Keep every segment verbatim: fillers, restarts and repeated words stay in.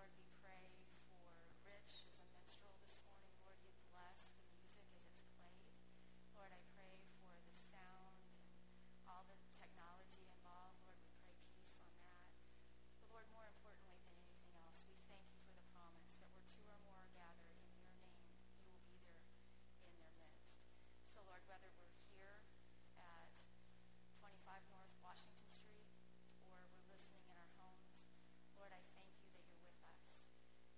Lord, we pray for Rich as a minstrel this morning. Lord, you bless the music as it's played. Lord, I pray for the sound and all the technology involved. Lord, we pray peace on that. But Lord, more importantly than anything else, we thank you for the promise that where two or more are gathered in your name, you will be there in their midst. So Lord, whether we're here at twenty-five North Washington Street or we're listening in our homes, Lord, I thank you that you're with us.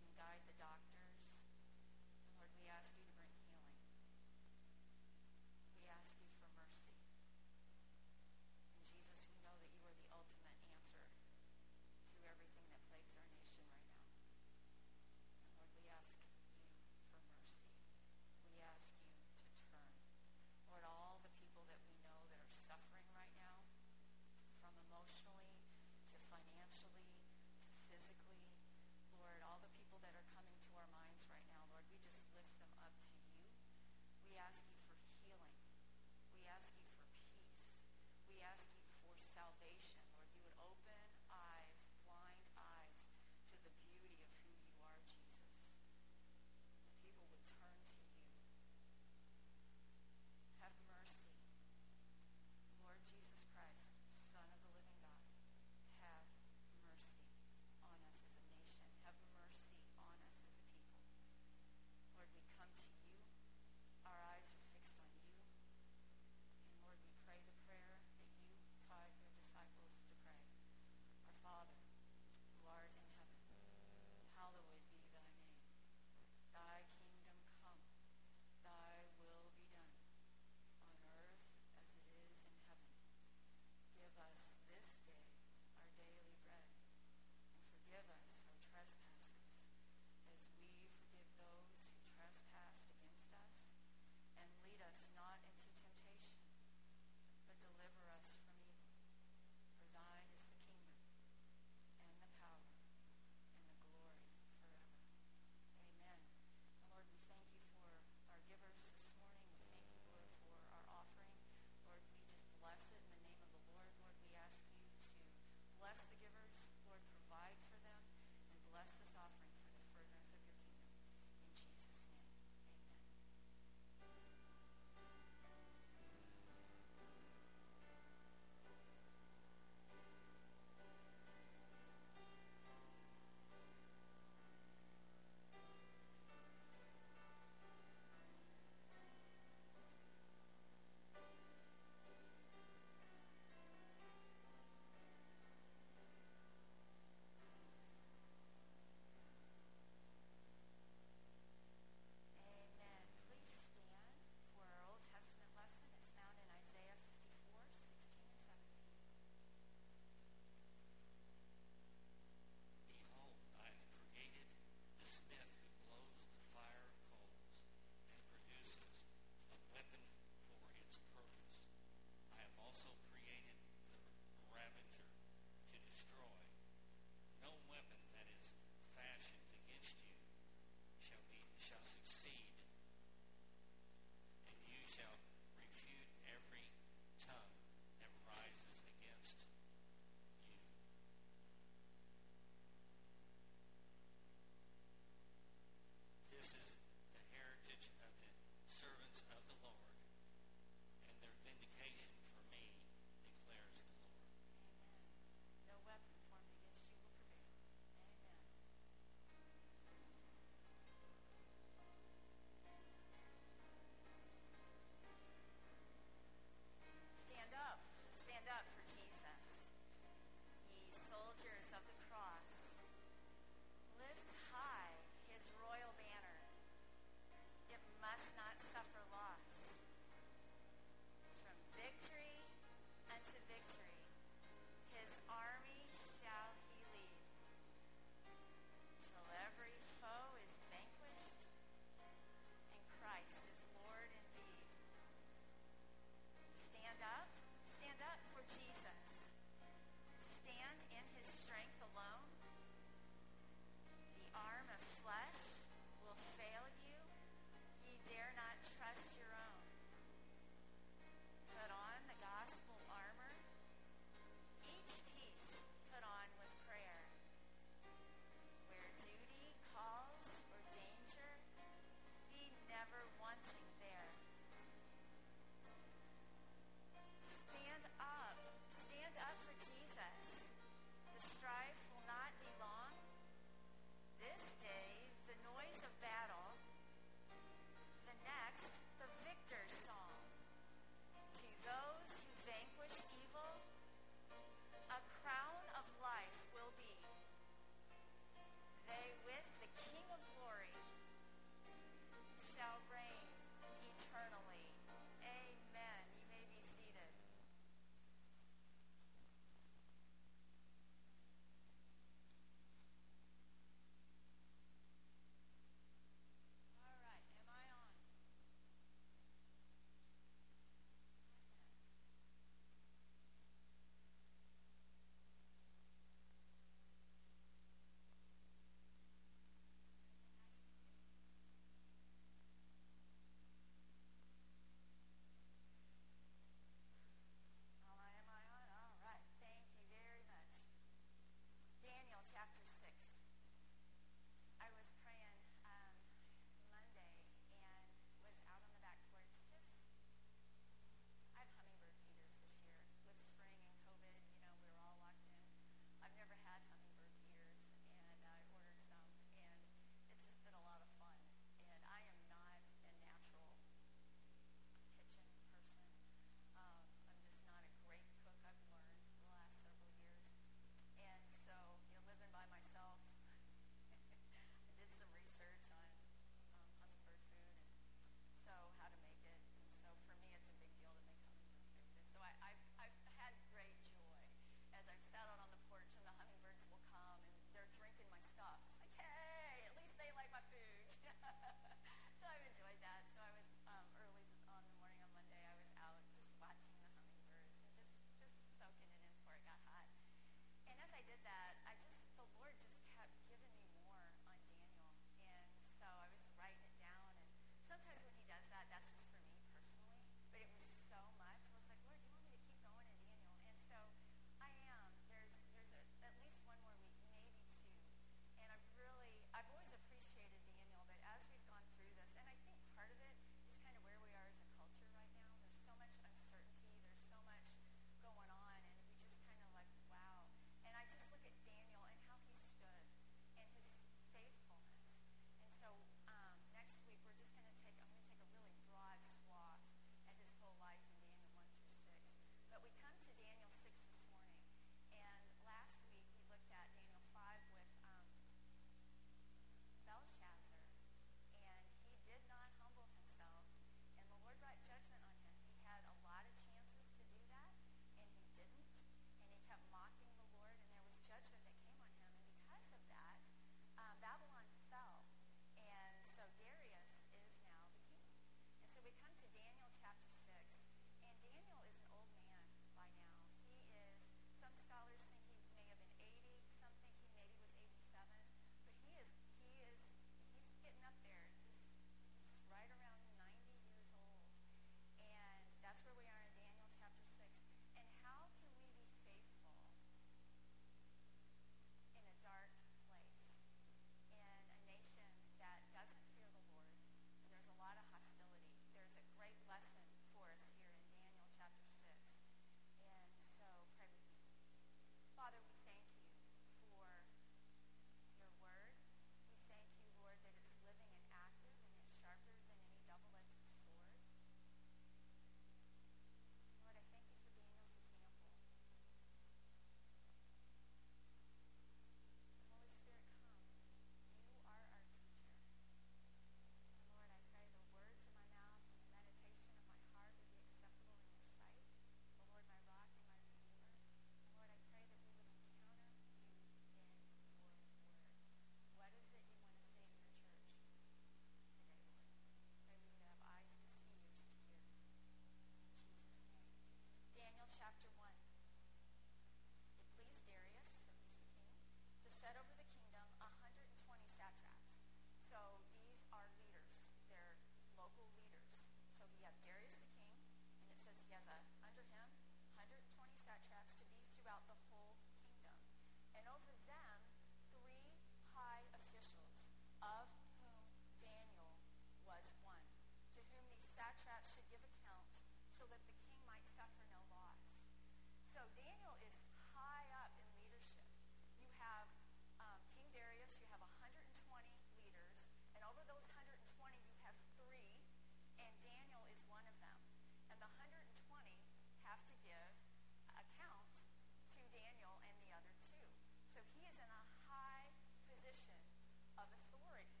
should give account so that the king might suffer no loss. So Daniel is high up in leadership. You have um, King Darius, you have one hundred twenty leaders, and over those one hundred twenty you have three, and Daniel is one of them. And the one hundred twenty have to give account to Daniel and the other two. So he is in a high position of authority.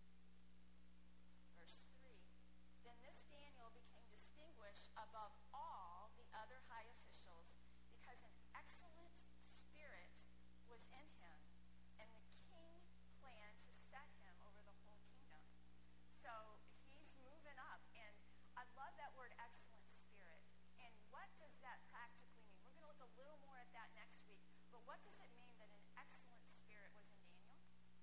Verse three, then this Daniel became distinguished above all the other high officials because an excellent spirit was in him, and the king planned to set him over the whole kingdom. So he's moving up, and I love that word excellent spirit. And what does that practically mean? We're going to look a little more at that next week, but what does it mean that an excellent spirit was in Daniel?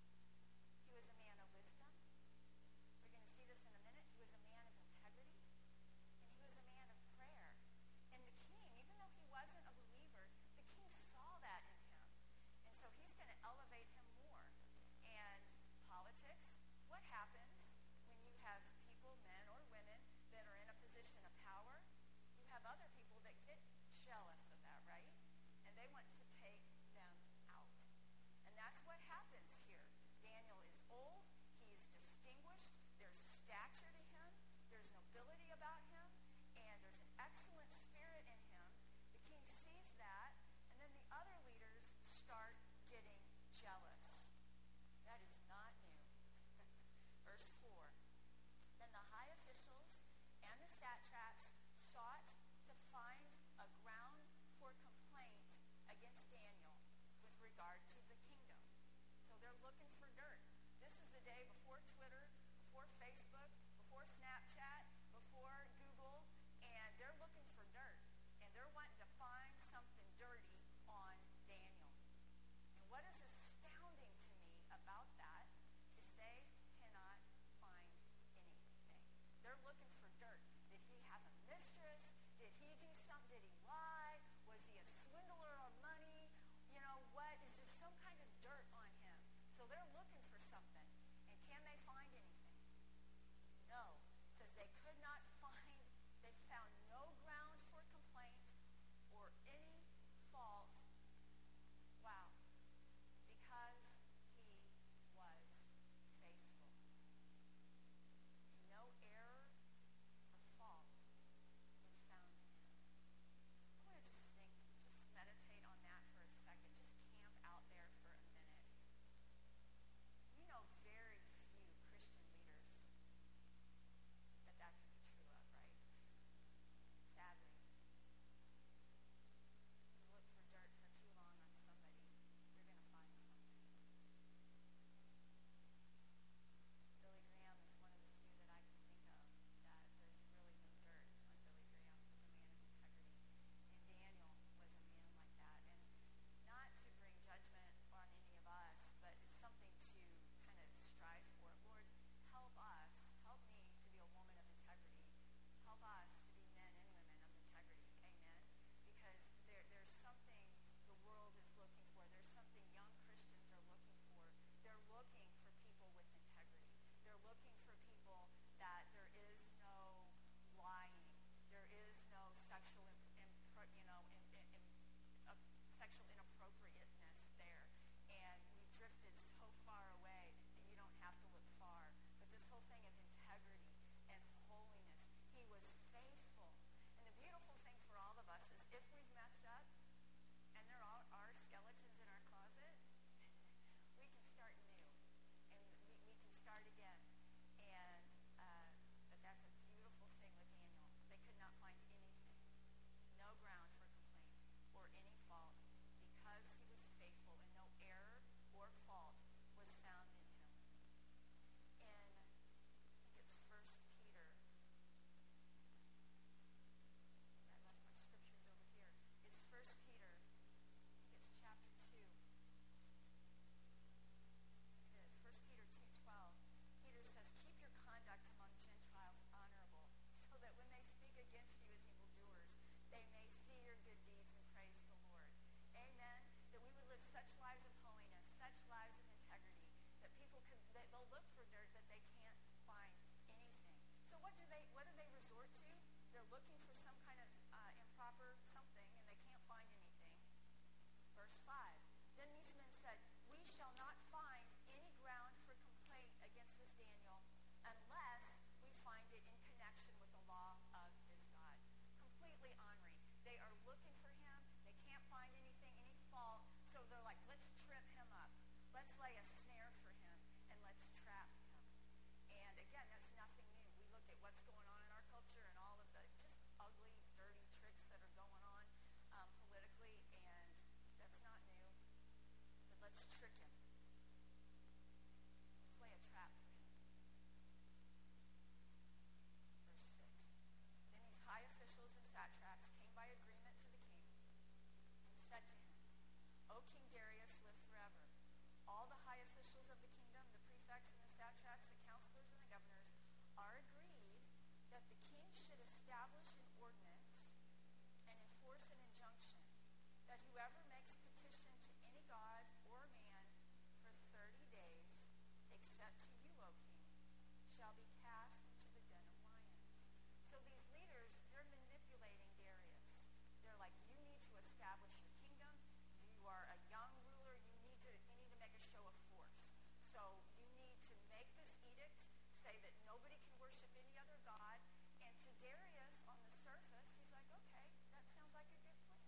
He was a man of wisdom. We're going to see this in a minute. He was a man of integrity, and he was a man of prayer. And the king, even though he wasn't a believer, the king saw that in him. And so he's going to elevate him more. And politics, what happens when you have people, men or women, that are in a position of power? You have other people that get jealous of that, right? And they want to take them out. And that's what happens here. Daniel is old. He's distinguished. There's stature to him. There's nobility about him. And there's an excellent spirit in him. The king sees that. And then the other leaders start getting jealous. That is not new. Verse four. Then the high officials and the satraps sought to find a ground for complaint against Daniel with regard to the kingdom. So they're looking for dirt. This is the day before Twitter, before Facebook, before Snapchat, before Google, and they're looking for dirt. And they're wanting to find something dirty on Daniel. And what is astounding to me about that is they cannot find anything. They're looking for dirt. Did he have a mistress? Did he do something? Did he lie? Was he a swindler of money? You know what? Is there some kind of dirt on him? So they're looking for something. And can they find anything? No. It says they could not find, they found no ground for complaint or any fault. Wow. Because he was faithful. No error or fault was found in him. I want to just think, just meditate on that for a second. Just camp out there for a minute. We know very proper something, and they can't find anything. Verse five, then these men said, we shall not find any ground for complaint against this Daniel unless we find it in connection with the law of his God. Completely honoring. They are looking for him. They can't find anything, any fault. So they're like, let's trip him up. Let's lay a snare for him, and let's trap him. And again, that's nothing new. We look at what's going on in our culture and all of the just ugly, dirty tricks that are going on um, politically, and that's not new. So let's trick him. Let's lay a trap for him. Verse six. Then these high officials and satraps came by agreement to the king and said to him, O King Darius, live forever. All the high officials of the kingdom, the prefects and the satraps, the counselors and the governors, are agreed that the king should establish an ordinance and enforce an injunction that whoever makes petition to any god or man for thirty days, except to you, O king, shall be cast into the den of lions. So these leaders, they're manipulating Darius. They're like, you need to establish your kingdom. You are a young ruler. You need to you need to make a show of force. So you need to make this edict, say that nobody can worship any other god. And to Darius, on the surface, he's like, okay, that sounds like a good plan.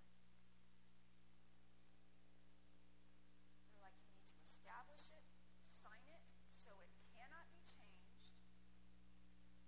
They're like, you need to establish it, sign it, so it cannot be changed.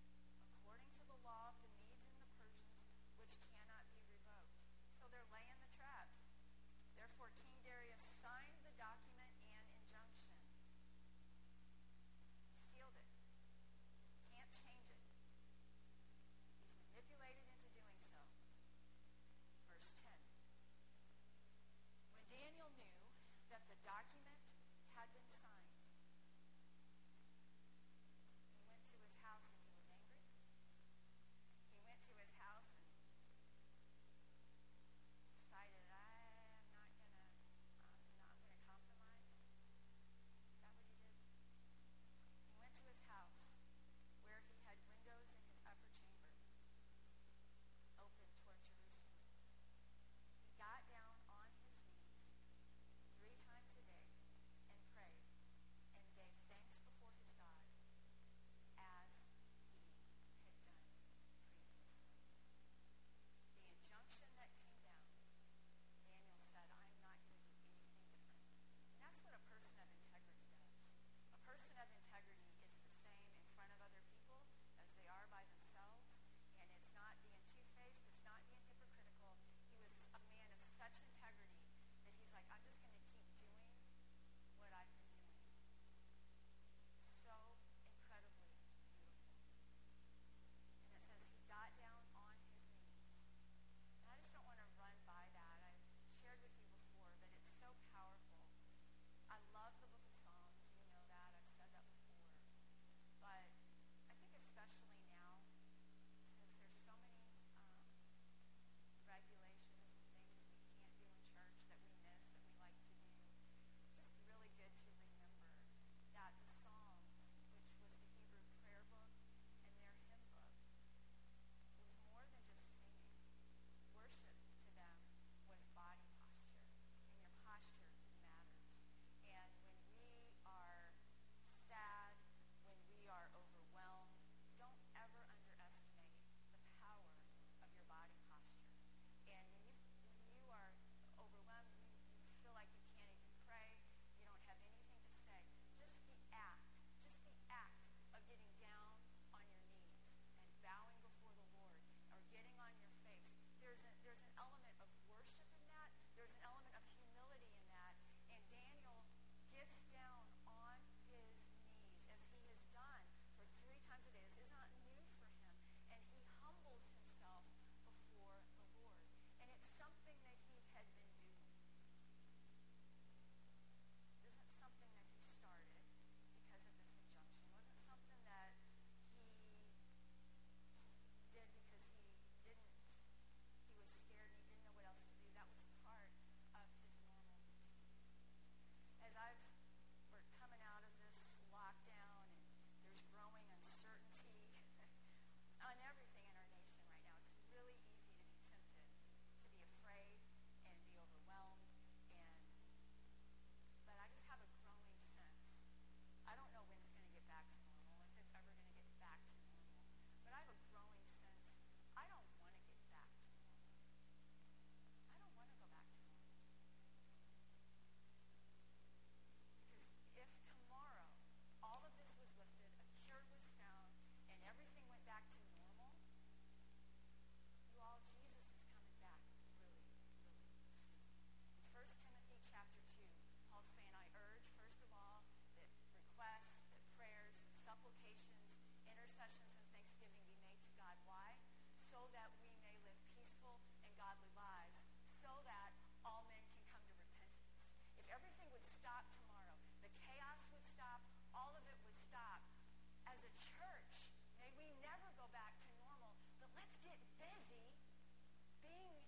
would stop tomorrow. The chaos would stop. All of it would stop. As a church, may we never go back to normal, but let's get busy being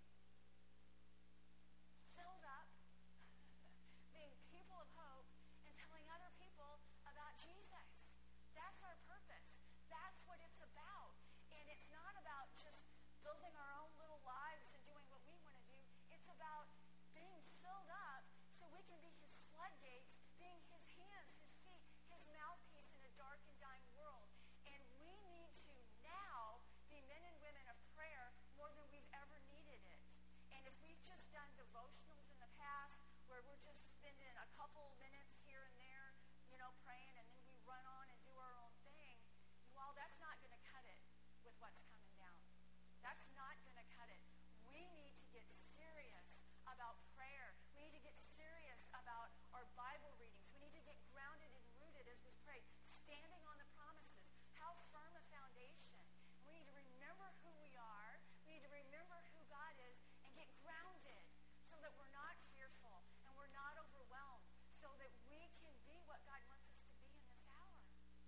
filled up, being people of hope, and telling other people about Jesus. That's our purpose. That's what it's about. And it's not about just building our own little lives and doing what we want to do. It's about being filled up so we can be his floodgates, being his hands, his feet, his mouthpiece in a dark and dying world. And we need to now be men and women of prayer more than we've ever needed it. And if we've just done devotionals in the past where we're just spending a couple minutes here and there, you know, praying, and then we run on and do our own thing, well, that's not going to cut it with what's coming down. That's not going to cut it. We need to get serious about prayer. We need to get serious about our Bible readings. We need to get grounded and rooted, as was prayed, standing on the promises. How firm a foundation. We need to remember who we are. We need to remember who God is and get grounded so that we're not fearful and we're not overwhelmed, so that we can be what God wants us to be in this hour.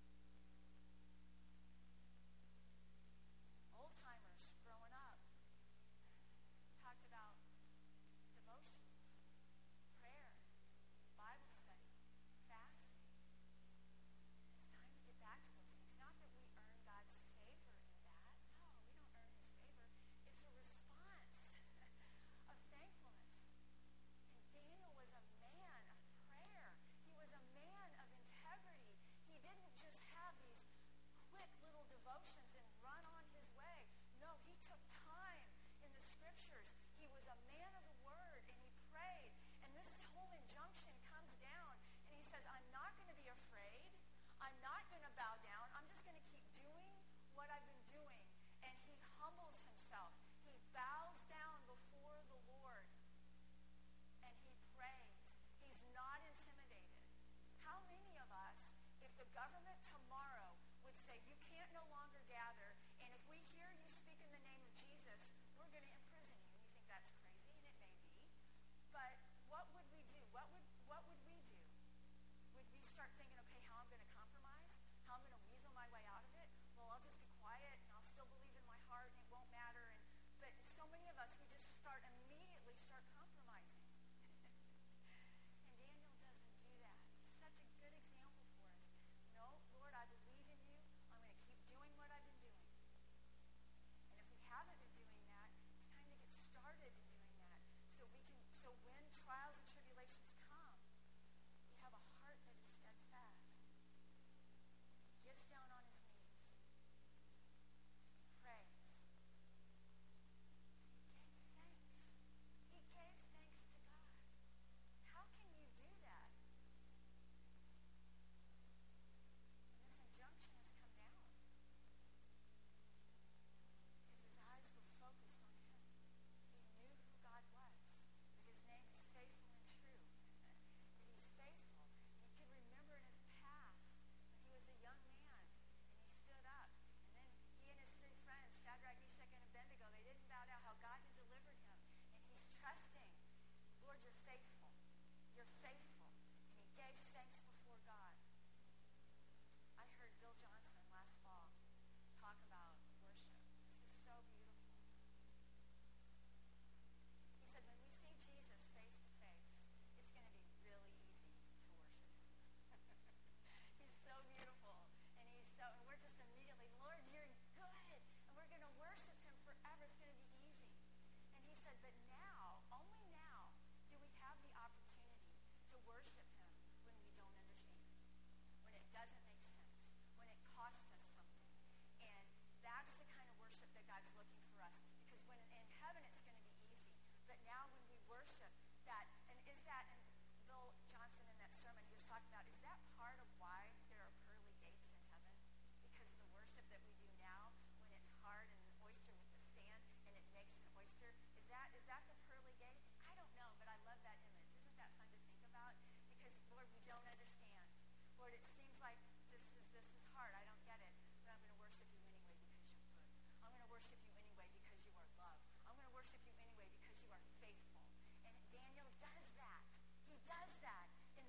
Old timers growing up talked about devotions, prayer, Bible study, fasting. It's time to get back to those things. Not that we earn God's favor in that. No, we don't earn his favor. It's a response of thankfulness. And Daniel was a man of prayer. He was a man of integrity. He didn't just have these quick little devotions and run on his way. No, he took time in the scriptures. He was a man of the word, and he prayed. And this whole injunction comes down, and he says, I'm not going to be afraid. I'm not going to bow down. I'm just going to keep doing what I've been doing. And he humbles himself. He bows down before the Lord, and he prays. He's not intimidated. How many of us, if the government tomorrow would say, you can't no longer gather, and if we hear you speak in the name of Jesus, we're going to imprison you, and you think that's crazy, and it may be, but what would we do? What would what would we do? Would we start thinking, okay, how I'm going to compromise? How I'm going to weasel my way out of it? Well, I'll just be quiet, and I'll still believe in my heart, and it won't matter. And but so many of us, we just start immediately start compromising. And Daniel doesn't do that. He's such a good example for us. No, Lord, I believe in you. I'm going to keep doing what I've been doing. And if we haven't been doing that, it's time to get started in doing that. So we can so when trials and tribulations come, we have a heart that is steadfast. He gets down on his knees. He prays. And he gave thanks. He gave thanks to God. How can you do that? And this injunction has come down because his eyes were focused on him. He knew who God was, that his name is faithful and true, that he's faithful. And he could remember in his past when he was a young man and he stood up. And then he and his three friends, Shadrach, Meshach, and Abednego, they didn't bow down, how God had delivered him. And he's trusting, Lord, you're faithful. You're faithful. And he gave thanks before God. I heard Bill Johnson last fall talk about worship. This is so beautiful. He said, when we see Jesus face to face, it's going to be really easy to worship him. He's so beautiful. And he's so, and we're just immediately, Lord, you're good. And we're going to worship him forever. It's going to be easy. And he said, but now, only now, do we have the opportunity to worship him when we don't understand it, when it doesn't make sense, when it costs us something. And that's the kind of worship that God's looking for us. Because when in heaven it's going to be easy. But now when we worship that, and is that, and Bill Johnson in that sermon, he was talking about, is that part of why there are pearly gates in heaven? Because the worship that we do now, when it's hard and an oyster with the sand, and it makes an oyster, is that is that the pearly gates? I don't know, but I love that image. Isn't that fun to think about? Because, Lord, we don't understand. Lord, it seems like this is this is hard. I don't get it. But I'm going to worship you anyway because you're good. I'm going to worship you anyway because you are love. I'm going to worship you anyway because you are faithful. And Daniel does that. He does that in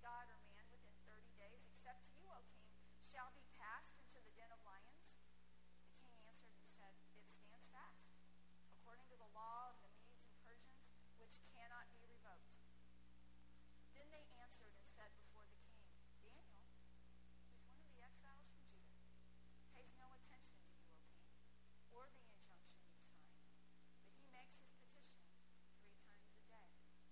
god or man within thirty days, except you, O king, shall be cast into the den of lions? The king answered and said, it stands fast, according to the law of the Medes and Persians, which cannot be revoked. Then they answered and said before the king, Daniel, who's one of the exiles from Judah, pays no attention to you, O king, or the injunction you sign, but he makes his petition three times a day.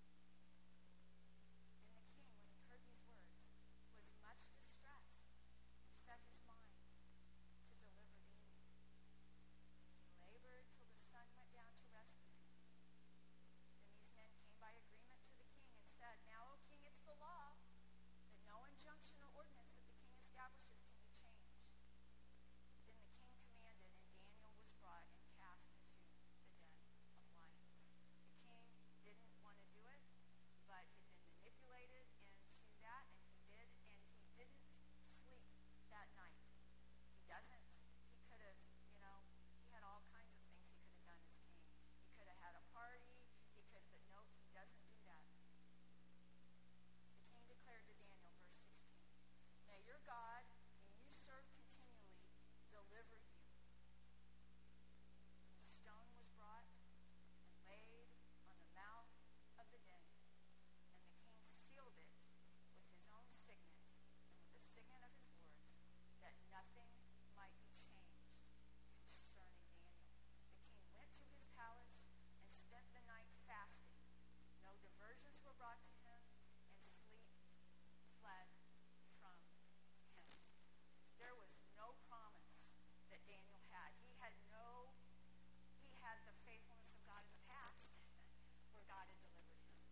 Then the king, when he heard these words, was much distressed and set his mind to deliver Daniel. He labored till the sun went down to rescue him. Then these men came by agreement to the king and said, now, O king, it's the law that no injunction or ordinance that the king establishes can be changed. Then the king commanded, and Daniel was brought and cast into the den of lions. The king didn't want to do it, but he'd been manipulated into that, and he did, and he didn't sleep that night. He doesn't. He could have, you know, he had all kinds of things he could have done as king. He could have had a party, he could, but no, he doesn't do that. The king declared to Daniel, verse sixteen, may your God, whom you serve continually, deliver you. And the stone was brought and laid on the mouth of the den, and the king sealed it with his own signet and with the signet of his lords, that nothing might be changed concerning Daniel. The king went to his palace and spent the night fasting. No diversions were brought to him, and sleep fled from him. There was no promise that Daniel had. He had no, he had the faithfulness of God in the past, where God had delivered him.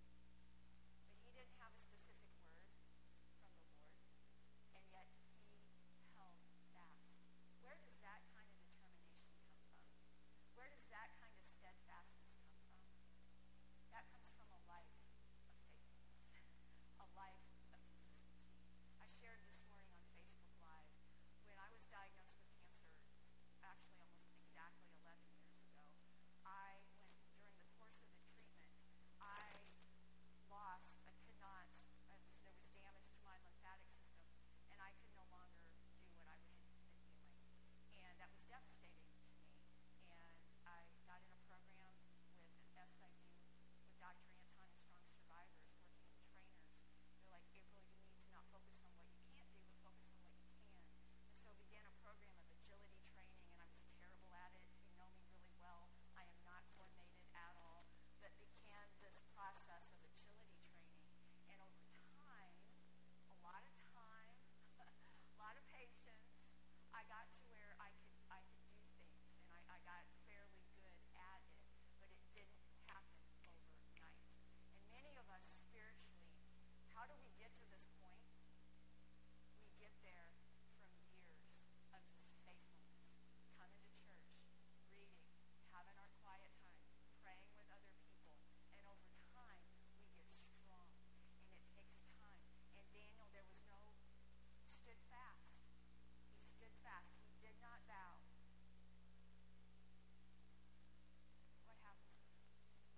But he didn't have a specific word from the Lord, and yet he held fast. Where does that kind of determination come from? Where does that kind of steadfastness come from? That comes from a life of faithfulness, a life of consistency. I shared this morning on Facebook Live, when I was diagnosed with cancer, actually almost exactly eleven years ago, I went, during the course of the treatment, I lost, I could not, I was, there was damage to my lymphatic system, and I could no longer do what I had been doing. And that was devastating to me. And I got in a program with S I U, with Doctor Anton and Strong Survivors, working with trainers. They're like, April, you need to not focus on what you can't do, but focus on what you can. And so began a program of agility training, and I was terrible at it. If you know me really well, I am not coordinated at all, but began this process of agility training. And over time, a lot of time, a lot of patience, I got to where I could I could do things, and I, I got fairly good at it, but it didn't happen overnight. And many of us spiritually, how do we get to this point? We get there from years of just faithfulness, coming to church, reading, having our quiet time, praying with other people, and over time we get strong, and it takes time. And Daniel, there was no, stood fast. He stood fast. He did not bow. What happens to him?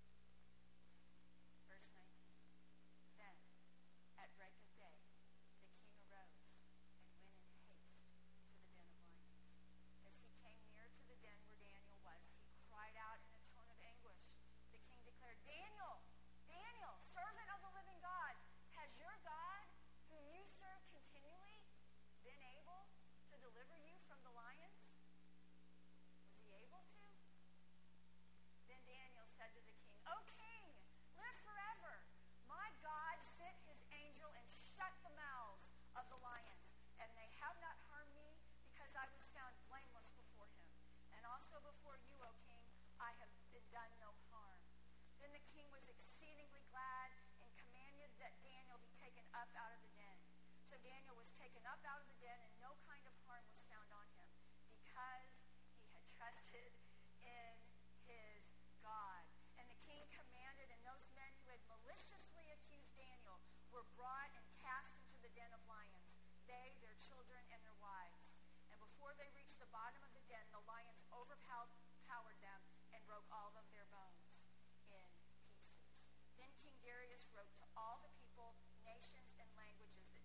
Verse nineteen. Then, at break of day, the king arose and went in haste to the den of lions. As he came near to the den where Daniel was, he cried out in a tone of anguish. The king declared, Daniel, Daniel, servant of the living God, has your God, whom you serve continually, been able to deliver you from the lions? Was he able to? Then Daniel said to the king, O king, live forever. My God sent his angel and shut the mouths of the lions, and they have not harmed me, because I was found blameless before him. And also before you, O king, I have been done no harm. Then the king was exceedingly glad and commanded that Daniel be taken up out of the den. So Daniel was taken up out of the den, and no kind of harm was found on him, because he had trusted in his God. And the king commanded, and those men who had maliciously accused Daniel were brought and cast into the den of lions, they, their children, and their wives. And before they reached the bottom of the den, the lions overpowered them and broke all of their bones in pieces. Then King Darius wrote to all the people, nations, and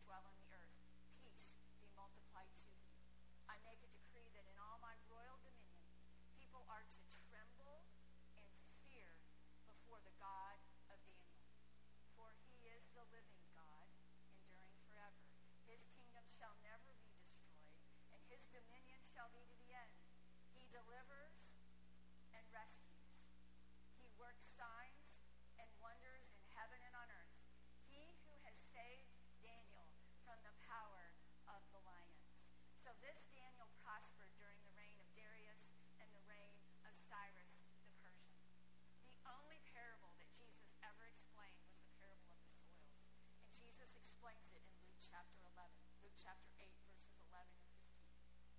dwell in the earth. Peace be multiplied to you. I make a decree that in all my royal dominion, people are to tremble and fear before the God of Daniel. For he is the living God, enduring forever. His kingdom shall never be destroyed, and his dominion shall be to the end. He delivers and rescues. He works signs and wonders in heaven and on earth. He who has saved Daniel from the power of the lions. So this Daniel prospered during the reign of Darius and the reign of Cyrus the Persian. The only parable that Jesus ever explained was the parable of the soils. And Jesus explains it in Luke chapter eleven, Luke chapter eight, verses eleven and fifteen.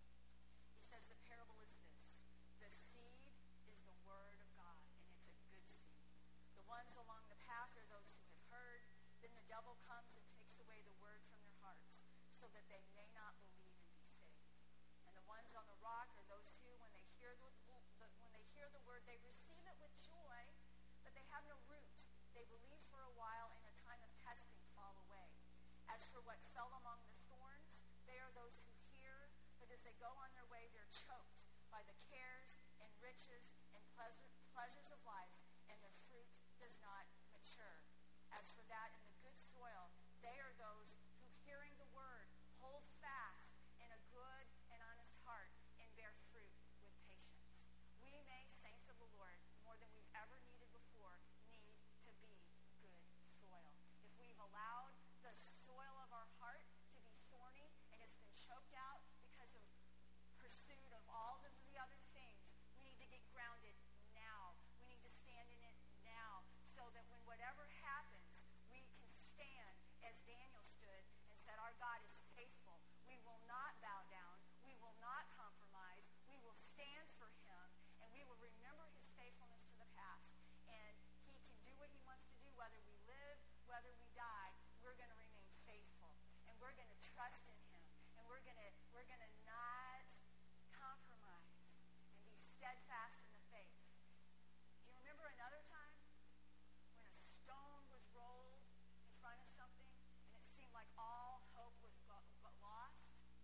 He says the parable is this: the seed is the word of God, and it's a good seed. The ones along the path are those who have heard. Then the devil comes and takes away the word from their hearts, so that they may not believe and be saved. And the ones on the rock are those who, when they hear the, the when they hear the word, they receive it with joy, but they have no root. They believe for a while, and in a time of testing fall away. As for what fell among the thorns, they are those who hear, but as they go on their way, they're choked by the cares and riches and pleasure, pleasures of life, and their fruit does not mature. As for that in the good soil, they are those who, hearing the word, hold fast in a good and honest heart and bear fruit with patience. We may, saints of the Lord, more than we've ever needed before, need to be good soil. If we've allowed the soil of our heart to be thorny and it's been choked out because of pursuit of all of the other things, we need to get grounded now. We need to stand in it now, so that when whatever happens, we can stand as Daniel stood and said, our God is faithful. We will not bow down. We will not compromise. We will stand for him, and we will remember his faithfulness to the past. And he can do what he wants to do, whether we live, whether we die. We're going to remain faithful, and we're going to trust in him, and we're going to we're going to not compromise and be steadfast in the faith. Do you remember another time when a stone was rolled in front of something and it seemed like all hope was go- but lost?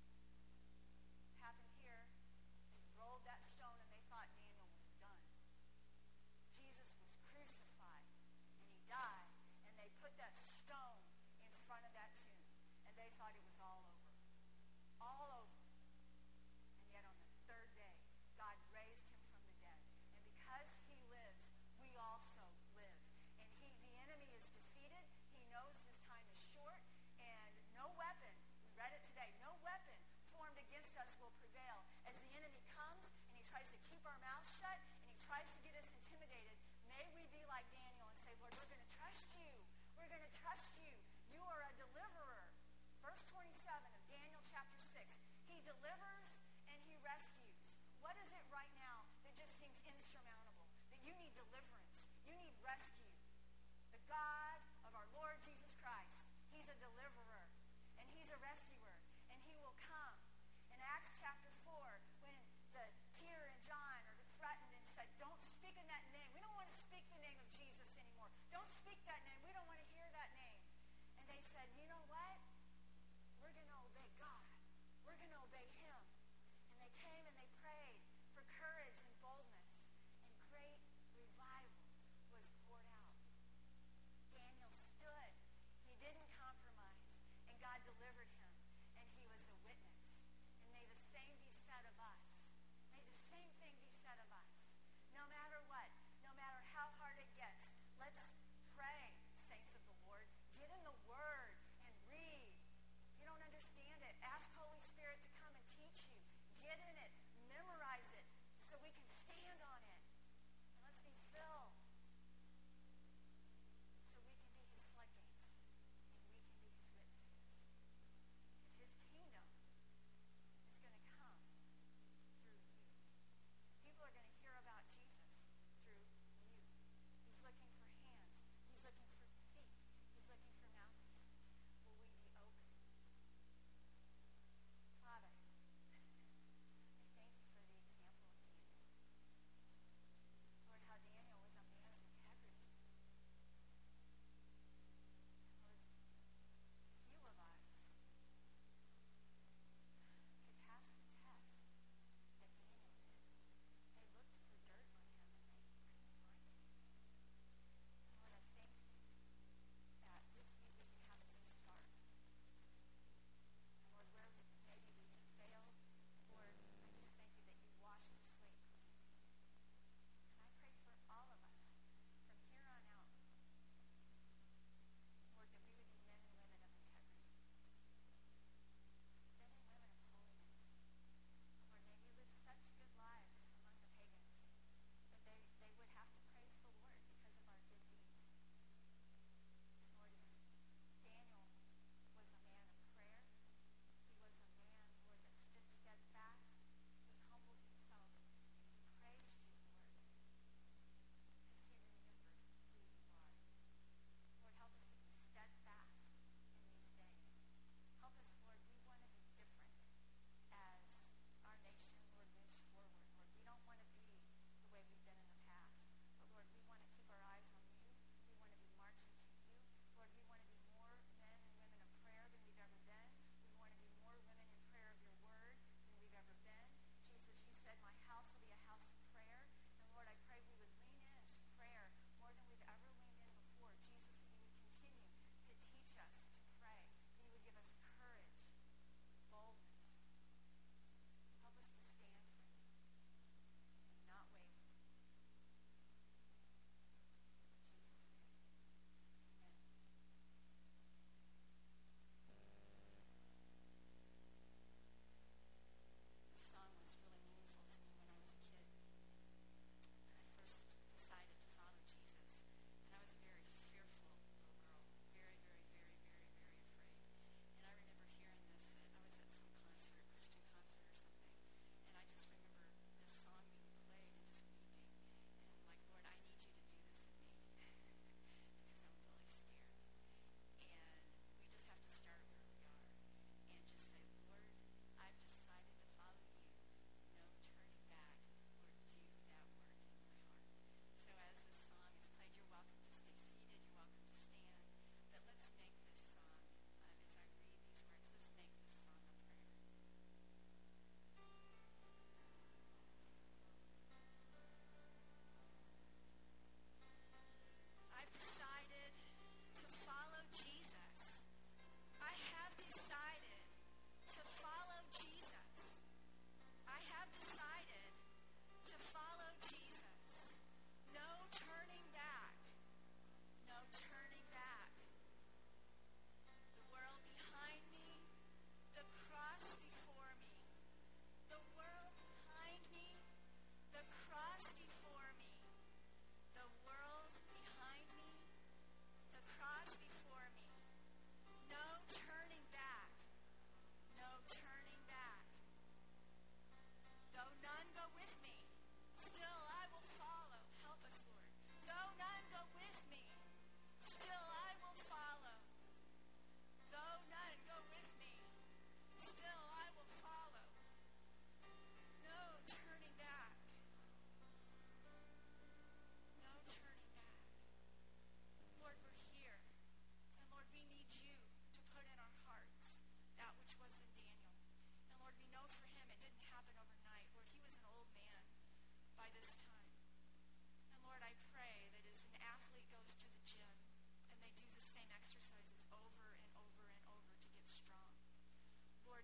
It happened here. They rolled that stone and they thought Daniel was done. Jesus was crucified and he died, and they put that stone in front of that tomb, and they thought it was all over. All over. And yet on the third day, God raised him from the dead. And because he lives, we also live. And he, the enemy is defeated. He knows his time is short. And no weapon, we read it today, no weapon formed against us will prevail. As the enemy comes and he tries to keep our mouths shut and he tries to get us intimidated, may we be like Daniel and say, Lord, we're going to trust you. We're going to trust you. You are a deliverer. Verse twenty-seven of Daniel chapter six. He delivers and he rescues. What is it right now that just seems insurmountable? That you need deliverance. You need rescue. The God of our Lord Jesus Christ, he's a deliverer and he's a rescuer, and he will come. In Acts chapter four, when the Peter and John are threatened and said, don't speak in that name. We don't want to speak the name of Jesus anymore. Don't speak that name. We don't want to hear that name. And they said, you know what? We're going to obey God. We're going to obey him. And they came and they prayed for courage and boldness, and great revival was poured out. Daniel stood. He didn't compromise, and God delivered him, and he was a witness. And may the same be said of us. May the same thing be said of us. No matter what, no matter how hard it gets, let's pray, saints of the Lord. Get in the Word and read. You don't understand it, ask Holy Spirit to come and teach you. Get in it, memorize it, so we can stand on it. And let's be filled, so we can be his floodgates, and we can be his witnesses. Because his kingdom is going to come through you. People are going to hear about Jesus through you. He's looking for hands. He's looking for feet. He's looking for mouthpieces. Will we be open? Father, I thank you for the example of Daniel.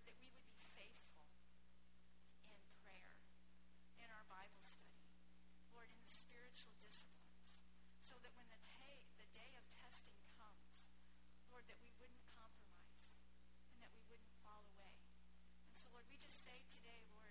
Lord, that we would be faithful in prayer, in our Bible study, Lord, in the spiritual disciplines, so that when the, ta- the day of testing comes, Lord, that we wouldn't compromise and that we wouldn't fall away. And so, Lord, we just say today, Lord,